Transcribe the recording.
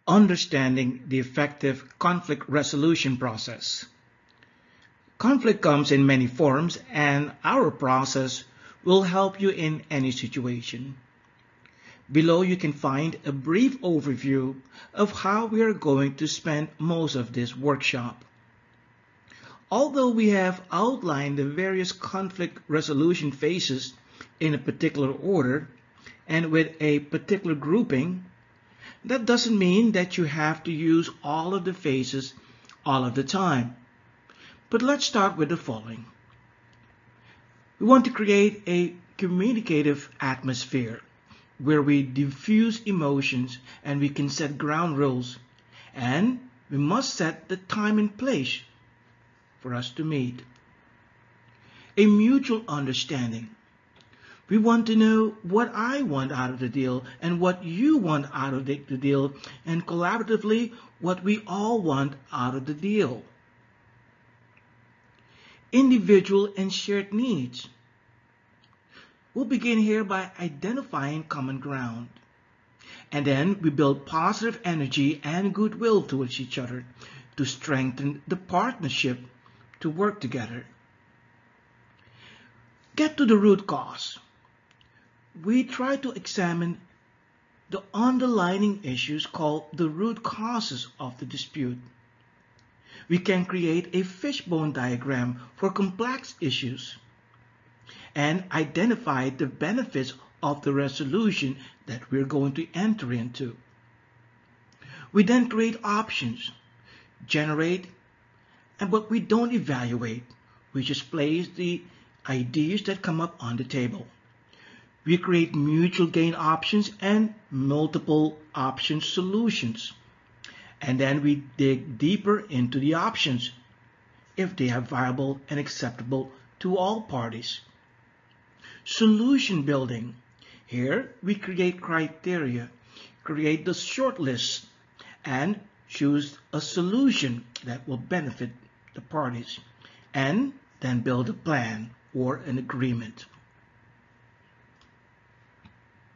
Understanding the effective conflict resolution process. Conflict comes in many forms, and our process will help you in any situation. Below you can find a brief overview of how we are going to spend most of this workshop. Although we have outlined the various conflict resolution phases in a particular order and with a particular grouping, that doesn't mean that you have to use all of the phases all of the time. But let's start with the following. We want to create a communicative atmosphere where we diffuse emotions and we can set ground rules, and we must set the time and place for us to meet. A mutual understanding. We want to know what I want out of the deal and what you want out of the deal, and collaboratively what we all want out of the deal. Individual and shared needs. We'll begin here by identifying common ground. And then we build positive energy and goodwill towards each other to strengthen the partnership to work together. Get to the root cause. We try to examine the underlying issues called the root causes of the dispute. We can create a fishbone diagram for complex issues and identify the benefits of the resolution that we're going to enter into. We then create options, generate, but we don't evaluate. We just place the ideas that come up on the table. We create mutual gain options and multiple option solutions. And then we dig deeper into the options if they are viable and acceptable to all parties. Solution building. Here we create criteria, create the short list, and choose a solution that will benefit the parties, and then build a plan or an agreement.